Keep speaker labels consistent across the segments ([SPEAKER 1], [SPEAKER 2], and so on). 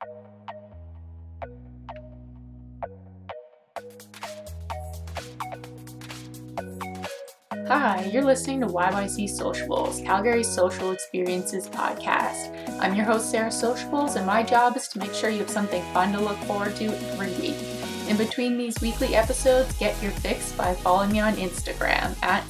[SPEAKER 1] Hi, you're listening to YYC Sociables, Calgary's social experiences podcast. I'm your host, Sarah Sociables, and my job is to make sure you have something fun to look forward to every week. In between these weekly episodes, get your fix by following me on Instagram at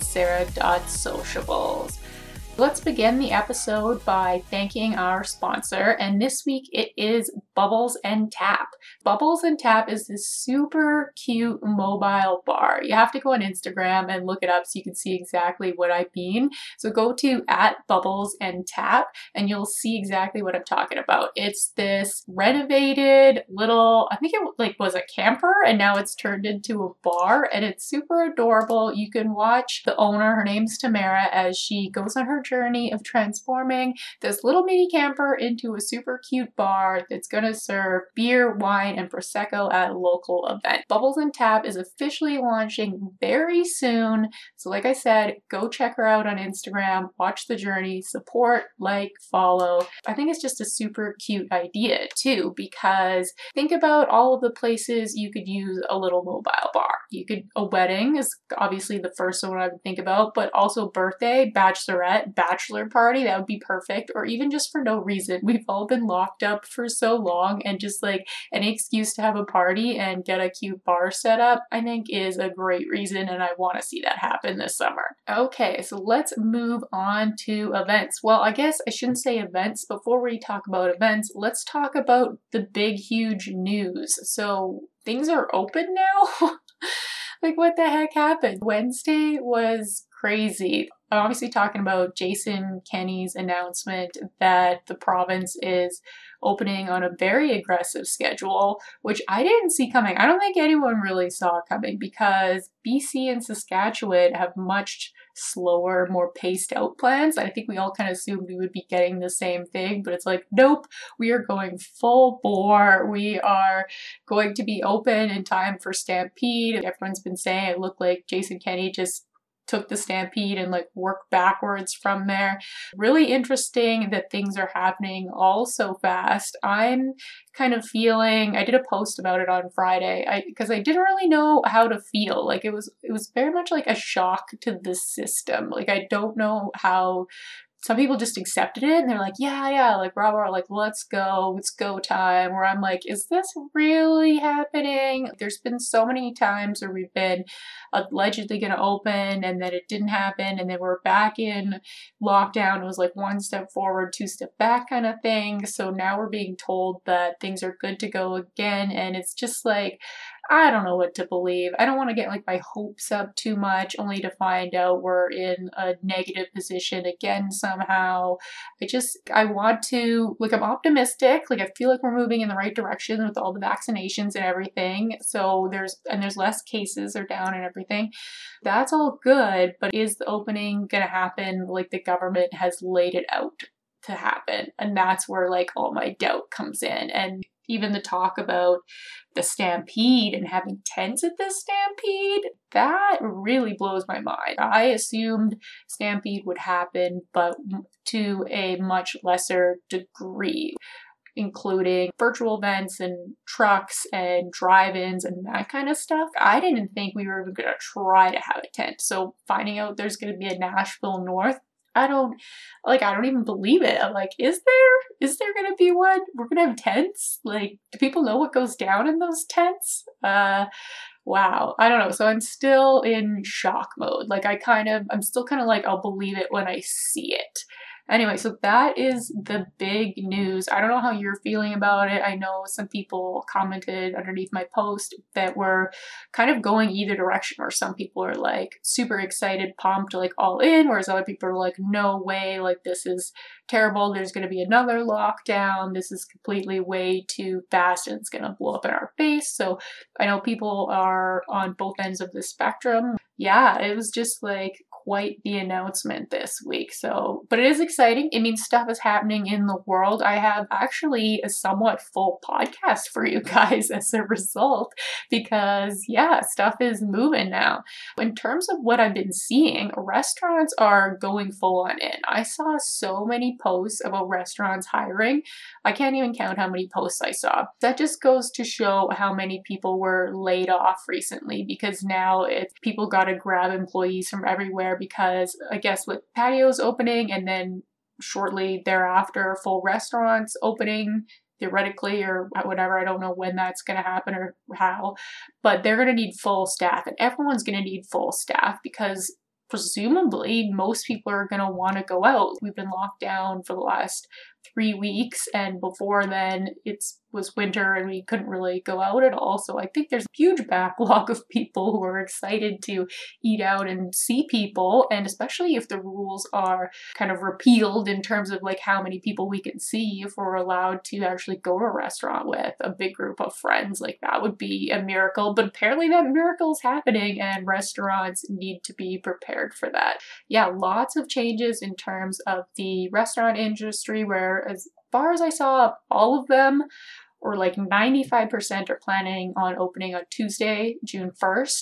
[SPEAKER 1] sarah.sociables. Let's begin the episode by thanking our sponsor, and this week it is Bubbles and Tap. Bubbles and Tap is this super cute mobile bar. You have to go on Instagram and look it up so you can see exactly what I mean. So go to @Bubbles and Tap and you'll see exactly what I'm talking about. It's this renovated little, I think it was a camper and now it's turned into a bar, and it's super adorable. You can watch the owner, her name's Tamara, as she goes on her journey of transforming this little mini camper into a super cute bar that's going to serve beer, wine, and Prosecco at a local event. Bubbles and Tap is officially launching very soon. So like I said, go check her out on Instagram, watch the journey, support, like, follow. I think it's just a super cute idea too, because think about all of the places you could use a little mobile bar. A wedding is obviously the first one I would think about, but also birthday, bachelorette, bachelor party, that would be perfect. Or even just for no reason. We've all been locked up for so long, and just like any excuse to have a party and get a cute bar set up, I think is a great reason, and I want to see that happen this summer. Okay, so let's move on to events. Well, I guess I shouldn't say events. Before we talk about events, let's talk about the big, huge news. So things are open now? Like, what the heck happened? Wednesday was crazy. I'm obviously talking about Jason Kenney's announcement that the province is opening on a very aggressive schedule, which I didn't see coming. I don't think anyone really saw coming, because BC and Saskatchewan have much slower, more paced out plans. I think we all kind of assumed we would be getting the same thing, but it's like, nope, we are going full bore. We are going to be open in time for Stampede. Everyone's been saying it looked like Jason Kenney just took the Stampede and like worked backwards from there. Really interesting that things are happening all so fast. I'm kind of feeling, I did a post about it on Friday because I didn't really know how to feel. Like it was very much like a shock to the system. Like I don't know how. Some people just accepted it and they're like, yeah, like rah, like let's go, it's go time. Where I'm like, is this really happening? There's been so many times where we've been allegedly going to open and then it didn't happen, and then we're back in lockdown. It was like one step forward, two step back kind of thing. So now we're being told that things are good to go again, and it's just like, I don't know what to believe. I don't want to get like my hopes up too much only to find out we're in a negative position again somehow. I want to, like, I'm optimistic. Like I feel like we're moving in the right direction with all the vaccinations and everything. So there's less cases are down and everything. That's all good, but is the opening going to happen like the government has laid it out to happen? And that's where like all my doubt comes in. And even the talk about the Stampede and having tents at the Stampede, that really blows my mind. I assumed Stampede would happen, but to a much lesser degree, including virtual events and trucks and drive-ins and that kind of stuff. I didn't think we were even going to try to have a tent. So finding out there's going to be a Nashville North, I don't even believe it. I'm like, is there going to be one? We're going to have tents? Like, do people know what goes down in those tents? Wow. I don't know. So I'm still in shock mode. Like, I'm still kind of like, I'll believe it when I see it. Anyway, so that is the big news. I don't know how you're feeling about it. I know some people commented underneath my post that were kind of going either direction, where some people are like super excited, pumped, like all in, whereas other people are like, no way, like this is terrible. There's going to be another lockdown. This is completely way too fast and it's going to blow up in our face. So I know people are on both ends of the spectrum. Yeah, it was just like quite the announcement this week. So, but it is exciting. It means stuff is happening in the world. I have actually a somewhat full podcast for you guys as a result, because yeah, stuff is moving now. In terms of what I've been seeing, restaurants are going full on in. I saw so many posts about restaurants hiring. I can't even count how many posts I saw. That just goes to show how many people were laid off recently, because now people got to grab employees from everywhere, because I guess with patios opening and then shortly thereafter full restaurants opening theoretically or whatever, I don't know when that's going to happen or how, but they're going to need full staff, and everyone's going to need full staff because presumably most people are going to want to go out. We've been locked down for the last 3 weeks, and before then it was winter and we couldn't really go out at all. So I think there's a huge backlog of people who are excited to eat out and see people, and especially if the rules are kind of repealed in terms of like how many people we can see, if we're allowed to actually go to a restaurant with a big group of friends, like that would be a miracle. But apparently that miracle is happening and restaurants need to be prepared for that. Yeah, lots of changes in terms of the restaurant industry, where as far as I saw, all of them, or like 95%, are planning on opening on Tuesday, June 1st,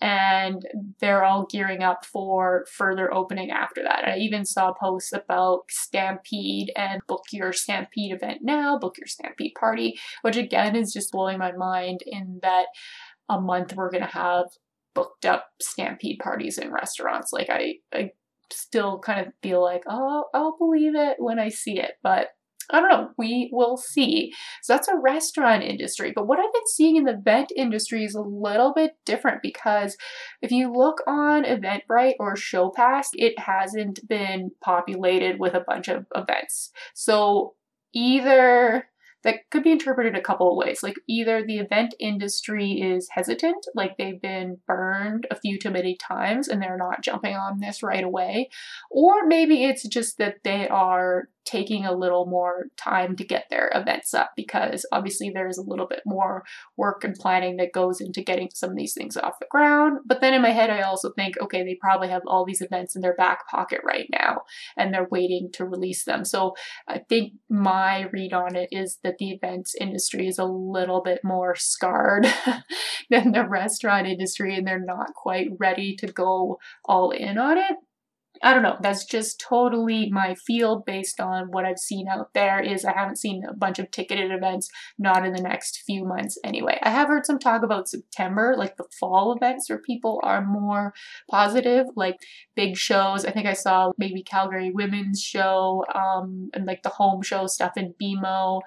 [SPEAKER 1] and they're all gearing up for further opening after that. I even saw posts about Stampede and book your Stampede event now, book your Stampede party, which again is just blowing my mind in that a month we're going to have booked up Stampede parties in restaurants. Like I still kind of feel like, oh, I'll believe it when I see it, but I don't know, we will see. So that's a restaurant industry. But what I've been seeing in the event industry is a little bit different, because if you look on Eventbrite or ShowPass, it hasn't been populated with a bunch of events. So either that could be interpreted a couple of ways. Like either the event industry is hesitant, like they've been burned a few too many times and they're not jumping on this right away, or maybe it's just that they are taking a little more time to get their events up, because obviously there's a little bit more work and planning that goes into getting some of these things off the ground. But then in my head, I also think, okay, they probably have all these events in their back pocket right now and they're waiting to release them. So I think my read on it is that the events industry is a little bit more scarred than the restaurant industry, and they're not quite ready to go all in on it. I don't know, that's just totally my feel based on what I've seen out there. Is I haven't seen a bunch of ticketed events, not in the next few months anyway. I have heard some talk about September, like the fall events where people are more positive, like big shows. I think I saw maybe Calgary Women's Show, and like the home show stuff in BMO,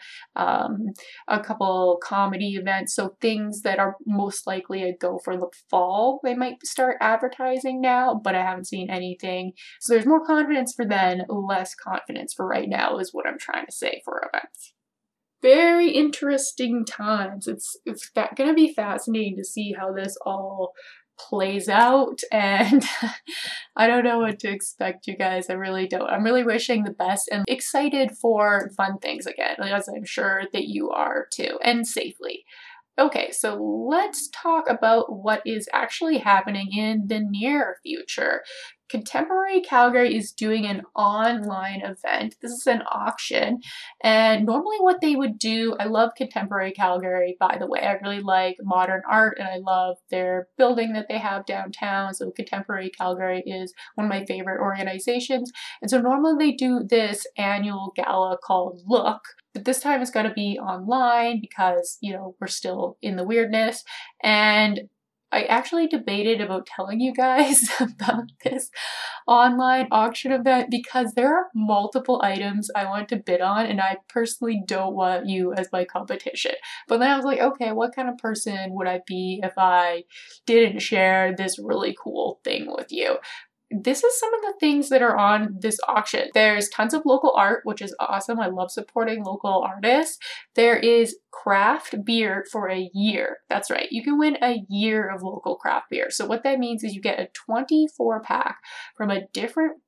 [SPEAKER 1] a couple comedy events. So things that are most likely a go for the fall, they might start advertising now, but I haven't seen anything. So there's more confidence for then, less confidence for right now is what I'm trying to say for events. Very interesting times. It's going to be fascinating to see how this all plays out, and I don't know what to expect, you guys. I really don't. I'm really wishing the best and excited for fun things again, as I'm sure that you are too, and safely. Okay, so let's talk about what is actually happening in the near future. Contemporary Calgary is doing an online event. This is an auction, and normally what they would do, I love Contemporary Calgary, by the way. I really like modern art and I love their building that they have downtown. So Contemporary Calgary is one of my favorite organizations. And so normally they do this annual gala called Look, but this time it's going to be online because, you know, we're still in the weirdness. And I actually debated about telling you guys about this online auction event because there are multiple items I want to bid on, and I personally don't want you as my competition. But then I was like, okay, what kind of person would I be if I didn't share this really cool thing with you? This is some of the things that are on this auction. There's tons of local art, which is awesome. I love supporting local artists. There is craft beer for a year. That's right. You can win a year of local craft beer. So what that means is you get a 24 pack from a different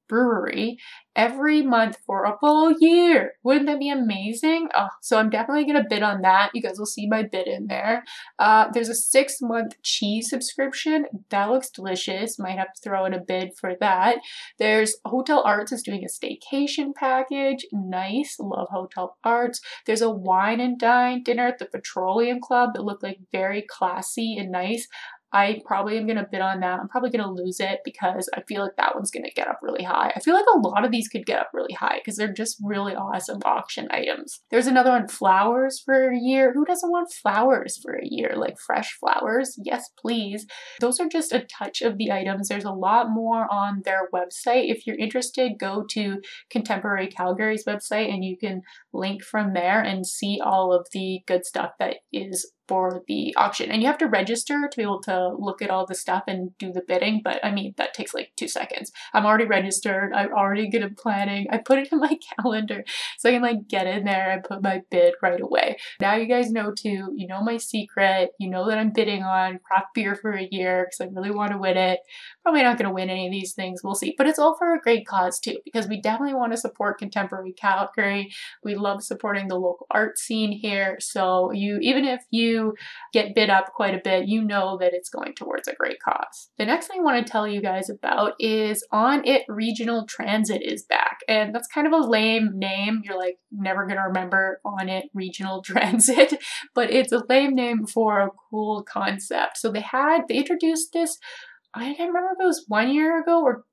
[SPEAKER 1] brewery every month for a full year. Wouldn't that be amazing? Oh, so I'm definitely gonna bid on that. You guys will see my bid in there. There's a 6-month cheese subscription. That looks delicious. Might have to throw in a bid for that. There's Hotel Arts is doing a staycation package. Nice. Love Hotel Arts. There's a wine and dine dinner at the Petroleum Club that looked like very classy and nice. I probably am going to bid on that. I'm probably going to lose it because I feel like that one's going to get up really high. I feel like a lot of these could get up really high because they're just really awesome auction items. There's another one, flowers for a year. Who doesn't want flowers for a year? Like fresh flowers? Yes, please. Those are just a touch of the items. There's a lot more on their website. If you're interested, go to Contemporary Calgary's website and you can link from there and see all of the good stuff that is for the auction. And you have to register to be able to look at all the stuff and do the bidding, but I mean, that takes like 2 seconds. I'm already registered. I'm already good at planning. I put it in my calendar so I can like get in there and put my bid right away. Now you guys know too, you know my secret. You know that I'm bidding on craft beer for a year because I really want to win it. Probably not going to win any of these things. We'll see. But it's all for a great cause too, because we definitely want to support Contemporary Calgary. We love supporting the local art scene here. So even if you get bid up quite a bit, you know that it's going towards a great cause. The next thing I want to tell you guys about is On It Regional Transit is back. And that's kind of a lame name. You're like never going to remember On It Regional Transit, but it's a lame name for a cool concept. So they introduced this, I can't remember if it was 1 year ago or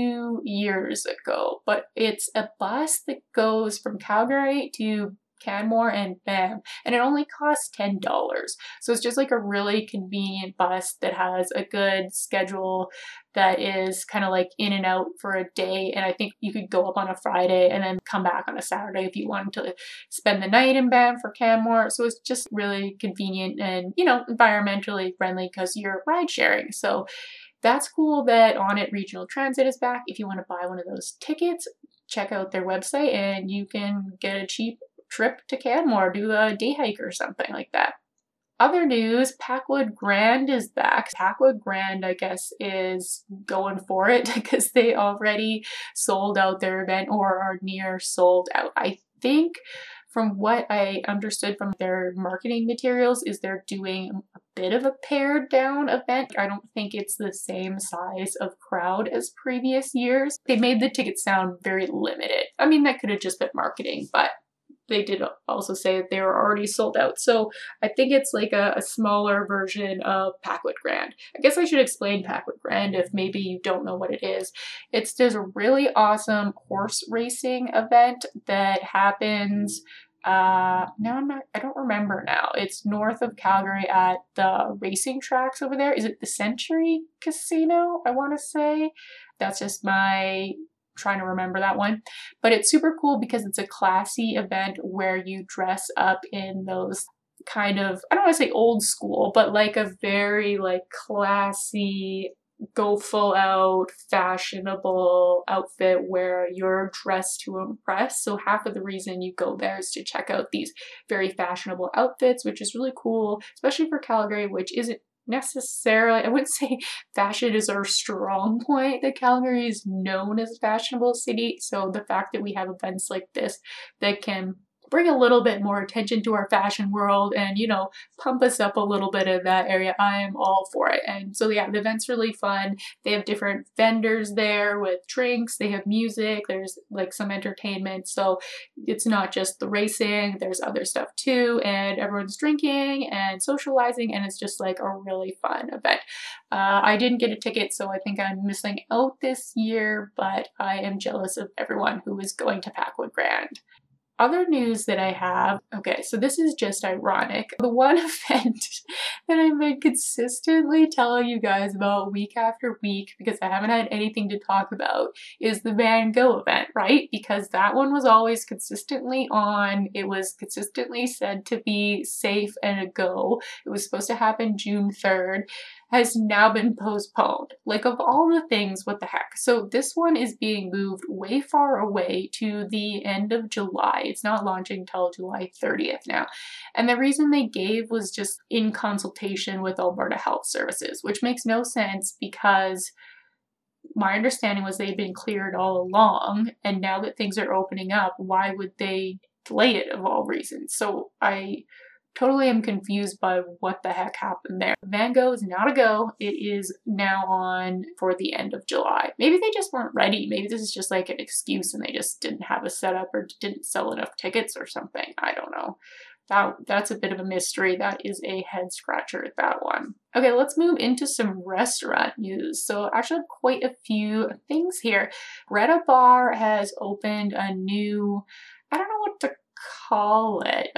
[SPEAKER 1] 2 years ago, but it's a bus that goes from Calgary to Canmore and Banff, and it only costs $10. So it's just like a really convenient bus that has a good schedule that is kind of like in and out for a day. And I think you could go up on a Friday and then come back on a Saturday if you wanted to spend the night in Banff or Canmore. So it's just really convenient and, you know, environmentally friendly because you're ride sharing. So that's cool that On It Regional Transit is back. If you want to buy one of those tickets, check out their website and you can get a cheap trip to Canmore, do a day hike or something like that. Other news, Packwood Grand is back. Packwood Grand, I guess, is going for it because they already sold out their event or are near sold out. I think from what I understood from their marketing materials is they're doing a bit of a pared down event. I don't think it's the same size of crowd as previous years. They made the tickets sound very limited. I mean, that could have just been marketing, but they did also say that they were already sold out. So I think it's like a smaller version of Packwood Grand. I guess I should explain Packwood Grand if maybe you don't know what it is. It's this really awesome horse racing event that happens I don't remember now. It's north of Calgary at the racing tracks over there. Is it the Century Casino? I want to say. That's just my trying to remember that one. But it's super cool because it's a classy event where you dress up in those kind of, I don't want to say old school, but like a very like classy, go full out fashionable outfit where you're dressed to impress. So half of the reason you go there is to check out these very fashionable outfits, which is really cool, especially for Calgary, which isn't necessarily, I wouldn't say fashion is our strong point, that Calgary is known as a fashionable city. So the fact that we have events like this that can bring a little bit more attention to our fashion world and, you know, pump us up a little bit in that area, I am all for it. And so yeah, the event's really fun. They have different vendors there with drinks, they have music, there's like some entertainment. So it's not just the racing, there's other stuff too, and everyone's drinking and socializing, and it's just like a really fun event. I didn't get a ticket, so I think I'm missing out this year, but I am jealous of everyone who is going to Packwood Grand. Other news that I have, okay, so this is just ironic. The one event that I've been consistently telling you guys about week after week because I haven't had anything to talk about is the Van Gogh event, right? Because that one was always consistently on. It was consistently said to be safe and a go. It was supposed to happen June 3rd. Has now been postponed. Like, of all the things, what the heck? So this one is being moved way far away to the end of July. It's not launching till July 30th now. And the reason they gave was just in consultation with Alberta Health Services, which makes no sense because my understanding was they'd been cleared all along, and now that things are opening up, why would they delay it of all reasons? So I totally am confused by what the heck happened there. Van Gogh is now to go. It is now on for the end of July. Maybe they just weren't ready. Maybe this is just like an excuse and they just didn't have a setup or didn't sell enough tickets or something. I don't know. That's a bit of a mystery. That is a head scratcher, that one. Okay, let's move into some restaurant news. So actually quite a few things here. Greta Bar has opened a new, I don't know what to call it.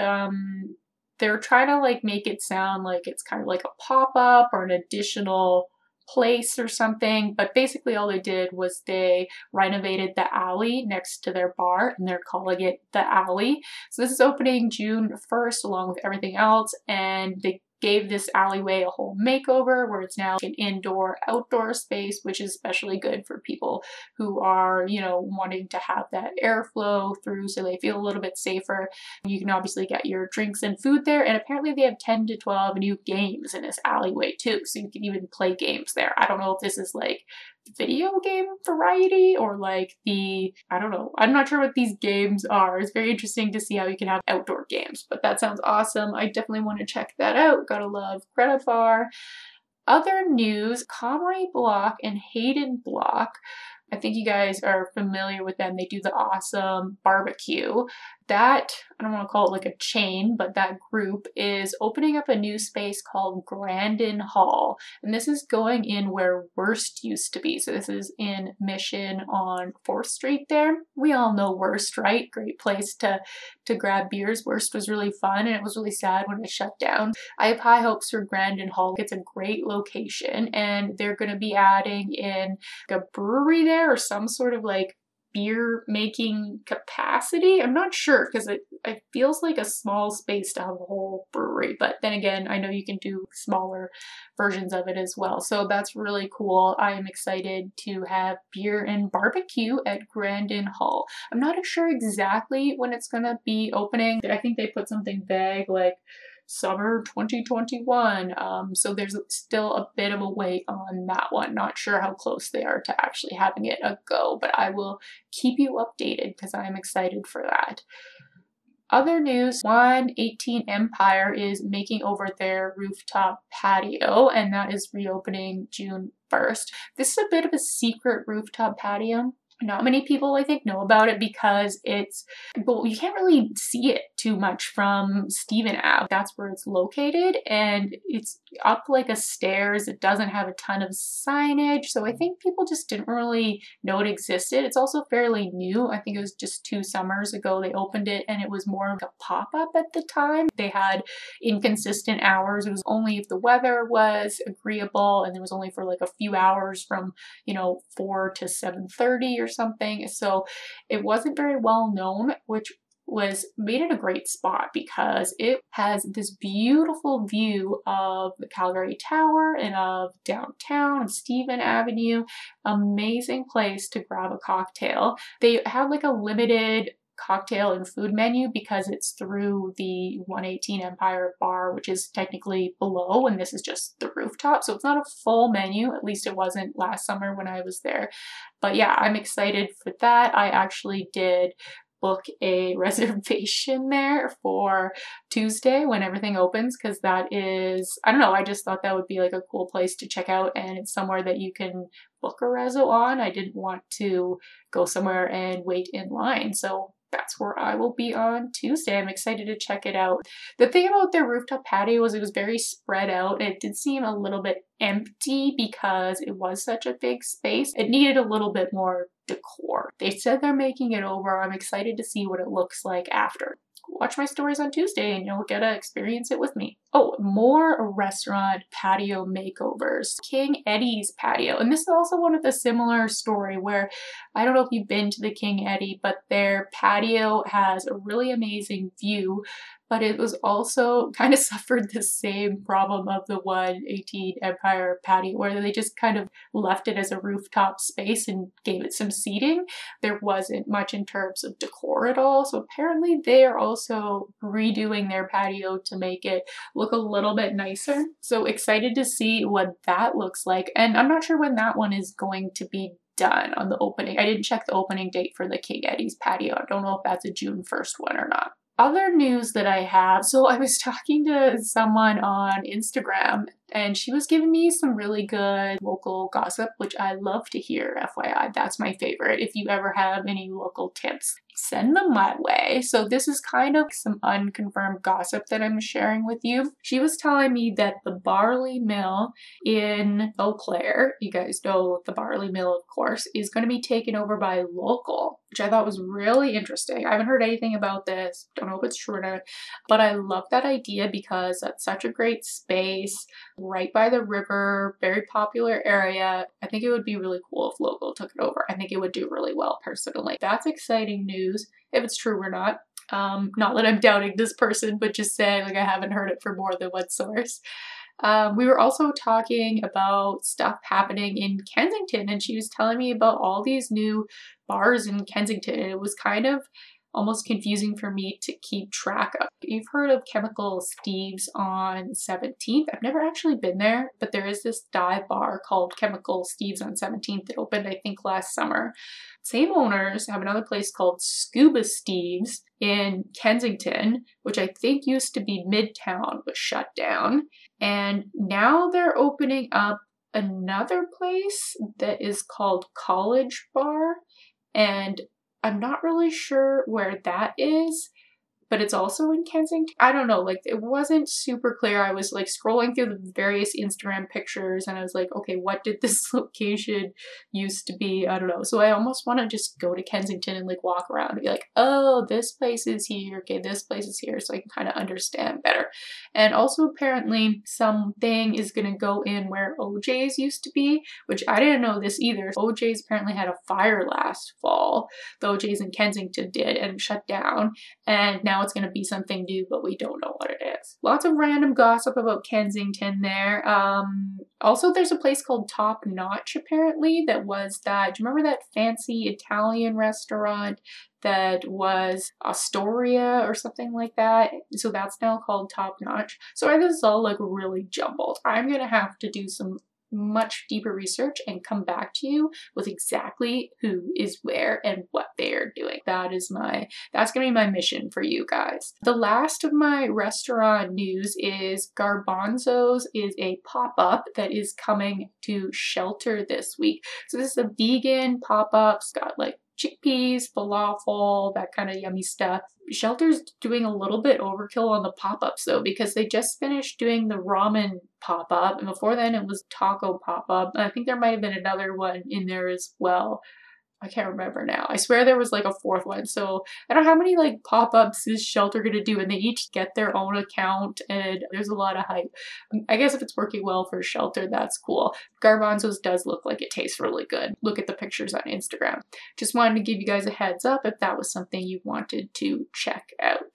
[SPEAKER 1] They're trying to like make it sound like it's kind of like a pop-up or an additional place or something, but basically all they did was they renovated the alley next to their bar and they're calling it The Alley. So this is opening June 1st along with everything else, and they gave this alleyway a whole makeover where it's now an indoor-outdoor space, which is especially good for people who are, you know, wanting to have that airflow through so they feel a little bit safer. You can obviously get your drinks and food there, and apparently they have 10 to 12 new games in this alleyway too, so you can even play games there. I don't know if this is like video game variety or like I don't know. I'm not sure what these games are. It's very interesting to see how you can have outdoor games, but that sounds awesome. I definitely want to check that out. Gotta love Greta Bar. Other news, Comrie Block and Hayden Block. I think you guys are familiar with them. They do the awesome barbecue. That, I don't want to call it like a chain, but that group is opening up a new space called Grandin Hall. And this is going in where Wurst used to be. So this is in Mission on 4th Street there. We all know Wurst, right? Great place to grab beers. Wurst was really fun and it was really sad when it shut down. I have high hopes for Grandin Hall. It's a great location and they're going to be adding in a brewery there or some sort of like beer making capacity. I'm not sure because it feels like a small space to have a whole brewery, but then again, I know you can do smaller versions of it as well. So that's really cool. I am excited to have beer and barbecue at Grandin Hall. I'm not sure exactly when it's gonna be opening. I think they put something vague like summer 2021. So there's still a bit of a wait on that one. Not sure how close they are to actually having it a go, but I will keep you updated because I'm excited for that. Other news, 118 Empire is making over their rooftop patio, and that is reopening June 1st. This is a bit of a secret rooftop patio. Not many people, I think, know about it because well, you can't really see it too much from Stephen Ave. That's where it's located, and it's up like a stairs. It doesn't have a ton of signage, so I think people just didn't really know it existed. It's also fairly new. I think it was just 2 summers ago they opened it, and it was more of a pop-up at the time. They had inconsistent hours. It was only if the weather was agreeable, and it was only for like a few hours from, 4 to 7:30 or something. So it wasn't very well known, which made it a great spot because it has this beautiful view of the Calgary Tower and of downtown and Stephen Avenue. Amazing place to grab a cocktail. They have like a limited cocktail and food menu because it's through the 118 Empire bar, which is technically below, and this is just the rooftop, so it's not a full menu. At least it wasn't last summer when I was there. But yeah, I'm excited for that. I actually did book a reservation there for Tuesday when everything opens because that is, I don't know, I just thought that would be like a cool place to check out, and it's somewhere that you can book a reso on. I didn't want to go somewhere and wait in line, so that's where I will be on Tuesday. I'm excited to check it out. The thing about their rooftop patio was it was very spread out. It did seem a little bit empty because it was such a big space. It needed a little bit more decor. They said they're making it over. I'm excited to see what it looks like after. Watch my stories on Tuesday and you'll get to experience it with me. Oh, more restaurant patio makeovers. King Eddie's patio. And this is also one of the similar story where, I don't know if you've been to the King Eddie, but their patio has a really amazing view, but it was also kind of suffered the same problem of the 118 Empire patio where they just kind of left it as a rooftop space and gave it some seating. There wasn't much in terms of decor at all. So apparently they are also redoing their patio to make it look a little bit nicer. So excited to see what that looks like. And I'm not sure when that one is going to be done on the opening. I didn't check the opening date for the King Eddie's patio. I don't know if that's a June 1st one or not. Other news that I have, so I was talking to someone on Instagram and she was giving me some really good local gossip, which I love to hear, FYI. That's my favorite. If you ever have any local tips, send them my way. So this is kind of some unconfirmed gossip that I'm sharing with you. She was telling me that the barley mill in Eau Claire, you guys know the barley mill, of course, is going to be taken over by Local, which I thought was really interesting. I haven't heard anything about this. Don't know if it's true or not, but I love that idea because that's such a great space right by the river, very popular area. I think it would be really cool if Local took it over. I think it would do really well personally. That's exciting news, if it's true or not. Not that I'm doubting this person, but just saying like I haven't heard it from more than one source. We were also talking about stuff happening in Kensington, and she was telling me about all these new bars in Kensington. And it was kind of almost confusing for me to keep track of. You've heard of Chemical Steve's on 17th. I've never actually been there, but there is this dive bar called Chemical Steve's on 17th that opened, I think, last summer. Same owners have another place called Scuba Steve's in Kensington, which I think used to be Midtown, but shut down. And now they're opening up another place that is called College Bar. And I'm not really sure where that is, but it's also in Kensington. I don't know, like it wasn't super clear. I was like scrolling through the various Instagram pictures and I was like, okay, what did this location used to be? I don't know. So I almost want to just go to Kensington and like walk around and be like, oh, this place is here. Okay, this place is here. So I can kind of understand better. And also apparently something is going to go in where OJ's used to be, which I didn't know this either. OJ's apparently had a fire last fall. The OJ's in Kensington did and shut down. And now it's going to be something new, but we don't know what it is. Lots of random gossip about Kensington there. Also, there's a place called Top Notch, apparently, that was that, do you remember that fancy Italian restaurant that was Astoria or something like that? So that's now called Top Notch. So this is all like really jumbled. I'm going to have to do some much deeper research and come back to you with exactly who is where and what they are doing. That's gonna be my mission for you guys. The last of my restaurant news is Garbanzo's is a pop-up that is coming to Shelter this week. So this is a vegan pop-up. It's got like chickpeas, falafel, that kind of yummy stuff. Shelter's doing a little bit overkill on the pop-ups though, because they just finished doing the ramen pop-up, and before then it was taco pop-up. I think there might have been another one in there as well. I can't remember now. I swear there was like a fourth one. So I don't know how many like pop-ups is Shelter gonna do, and they each get their own account and there's a lot of hype. I guess if it's working well for Shelter, that's cool. Garbanzo's does look like it tastes really good. Look at the pictures on Instagram. Just wanted to give you guys a heads up if that was something you wanted to check out.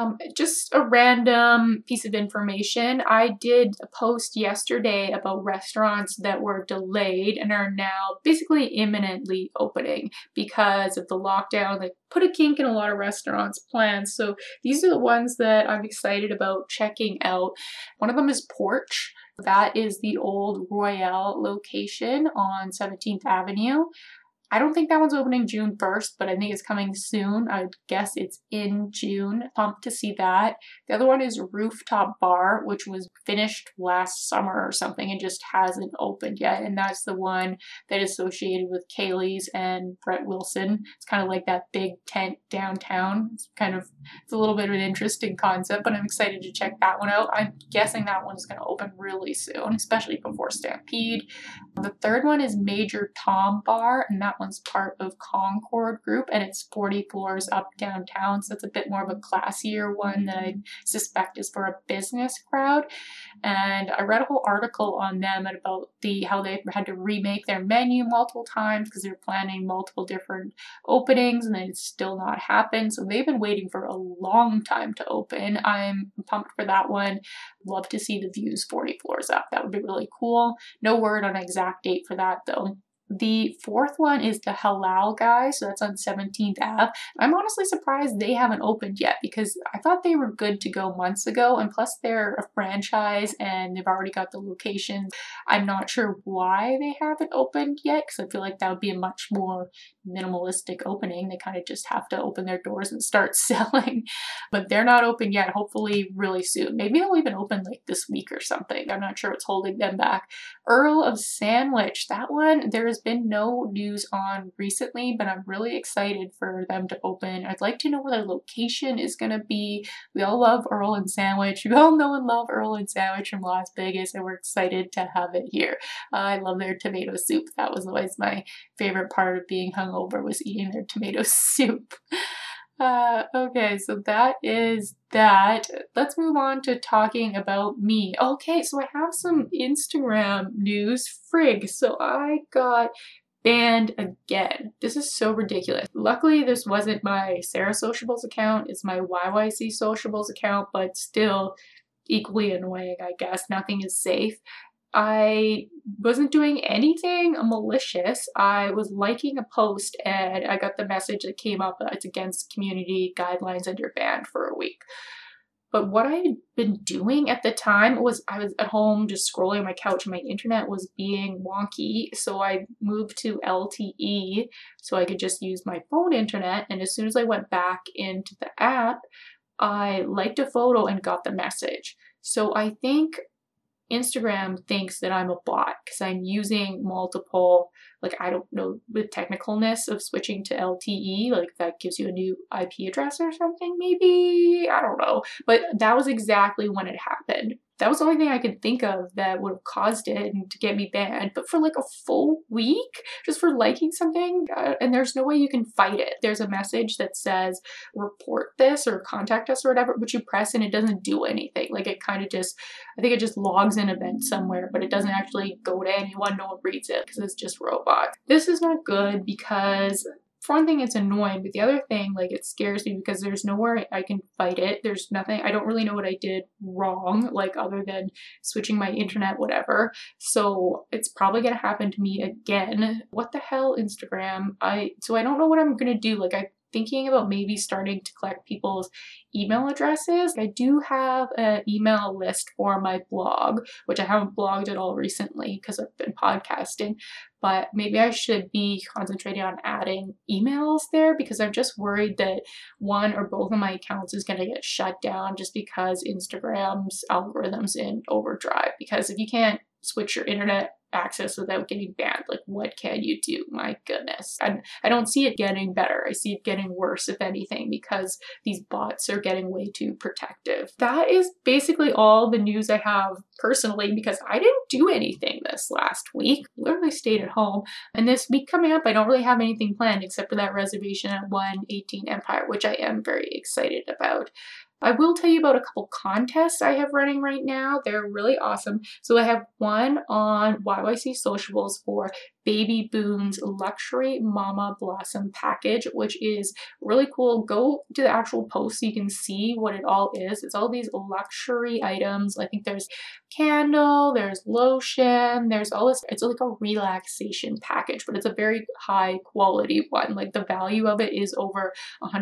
[SPEAKER 1] Just a random piece of information. I did a post yesterday about restaurants that were delayed and are now basically imminently opening because of the lockdown. Like put a kink in a lot of restaurants' plans. So these are the ones that I'm excited about checking out. One of them is Porch. That is the old Royale location on 17th Avenue. I don't think that one's opening June 1st, but I think it's coming soon. I would guess it's in June. Pumped to see that. The other one is Rooftop Bar, which was finished last summer or something and just hasn't opened yet. And that's the one that is associated with Kaylee's and Brett Wilson. It's kind of like that big tent downtown. It's a little bit of an interesting concept, but I'm excited to check that one out. I'm guessing that one's going to open really soon, especially before Stampede. The third one is Major Tom Bar, and that one's part of Concord Group, and it's 40 floors up downtown, so it's a bit more of a classier one that I suspect is for a business crowd. And I read a whole article on them about how they had to remake their menu multiple times because they were planning multiple different openings and then it's still not happened. So they've been waiting for a long time to open. I'm pumped for that one. Love to see the views 40 floors up. That would be really cool. No word on an exact date for that though. The fourth one is the Halal Guy, so that's on 17th Ave. I'm honestly surprised they haven't opened yet because I thought they were good to go months ago, and plus they're a franchise and they've already got the location. I'm not sure why they haven't opened yet because I feel like that would be a much more minimalistic opening. They kind of just have to open their doors and start selling, but they're not open yet. Hopefully really soon. Maybe they'll even open like this week or something. I'm not sure what's holding them back. Earl of Sandwich, that one there has been no news on recently, but I'm really excited for them to open. I'd like to know where their location is going to be. We all love Earl and Sandwich. We all know and love Earl and Sandwich from Las Vegas, and we're excited to have it here. I love their tomato soup. That was always my favorite part of being hungover, was eating their tomato soup. Okay, so that is that. Let's move on to talking about me. Okay, so I have some Instagram news. Frig. So I got banned again. This is so ridiculous. Luckily, this wasn't my Sarah Sociables account. It's my YYC Sociables account, but still equally annoying, I guess. Nothing is safe. I wasn't doing anything malicious. I was liking a post and I got the message that came up that it's against community guidelines and you're banned for a week. But what I had been doing at the time was I was at home just scrolling on my couch and my internet was being wonky. So I moved to LTE so I could just use my phone internet. And as soon as I went back into the app, I liked a photo and got the message. So I think Instagram thinks that I'm a bot because I'm using multiple, like, I don't know the technicalness of switching to LTE, like that gives you a new IP address or something, maybe, I don't know. But that was exactly when it happened. That was the only thing I could think of that would have caused it and to get me banned. But for like a full week, just for liking something, and there's no way you can fight it. There's a message that says, report this or contact us or whatever, but you press and it doesn't do anything. Like it kind of just, I think it just logs an event somewhere, but it doesn't actually go to anyone. No one reads it because it's just robots. This is not good because for one thing, it's annoying, but the other thing, like, it scares me because there's nowhere I can fight it. There's nothing, I don't really know what I did wrong, like, other than switching my internet, whatever. So it's probably gonna happen to me again. What the hell, Instagram? So I don't know what I'm gonna do. Like, I'm thinking about maybe starting to collect people's email addresses. I do have an email list for my blog, which I haven't blogged at all recently because I've been podcasting, but maybe I should be concentrating on adding emails there because I'm just worried that one or both of my accounts is going to get shut down just because Instagram's algorithm's in overdrive. Because if you can't switch your internet access without getting banned, like, what can you do? My goodness. And I don't see it getting better. I see it getting worse, if anything, because these bots are getting way too protective. That is basically all the news I have personally because I didn't do anything this last week. Literally stayed at home. And this week coming up, I don't really have anything planned except for that reservation at 118 Empire, which I am very excited about. I will tell you about a couple contests I have running right now. They're really awesome. So I have one on YYC Sociables for Baby Boon's Luxury Mama Blossom Package, which is really cool. Go to the actual post so you can see what it all is. It's all these luxury items. I think there's candle, there's lotion, there's all this. It's like a relaxation package, but it's a very high quality one. Like the value of it is over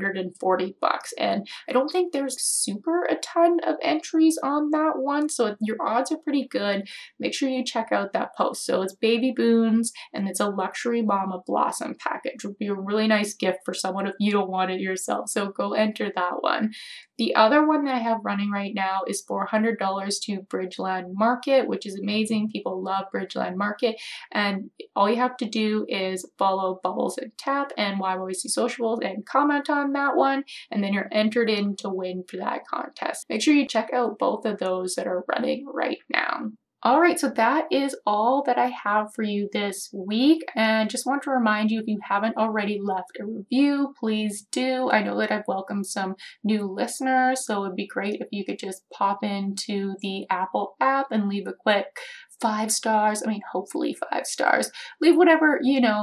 [SPEAKER 1] $140. And I don't think there's super a ton of entries on that one. So your odds are pretty good. Make sure you check out that post. So it's Baby Boon's and it's a Luxury Mama Blossom package. Would be a really nice gift for someone if you don't want it yourself. So go enter that one. The other one that I have running right now is $400 to Bridgeland Market, which is amazing. People love Bridgeland Market. And all you have to do is follow Bubbles and Tap and YYC Sociables and comment on that one. And then you're entered in to win for that contest. Make sure you check out both of those that are running right now. All right, so that is all that I have for you this week. And just want to remind you, if you haven't already left a review, please do. I know that I've welcomed some new listeners, so it would be great if you could just pop into the Apple app and leave a quick 5 stars. I mean, hopefully 5 stars. Leave whatever,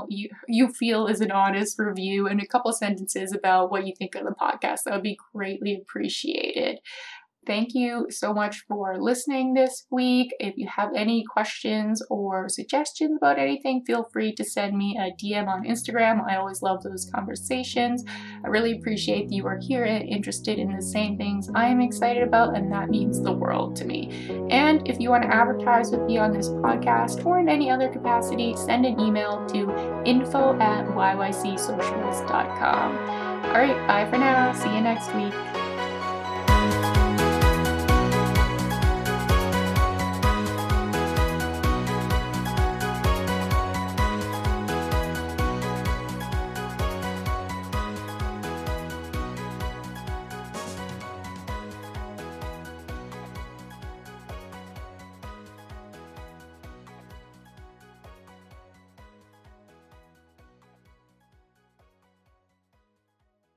[SPEAKER 1] you feel is an honest review and a couple sentences about what you think of the podcast. That would be greatly appreciated. Thank you so much for listening this week. If you have any questions or suggestions about anything, feel free to send me a DM on Instagram. I always love those conversations. I really appreciate that you are here and interested in the same things I am excited about, and that means the world to me. And if you want to advertise with me on this podcast or in any other capacity, send an email to info@yycsocials.com. All right, bye for now. See you next week.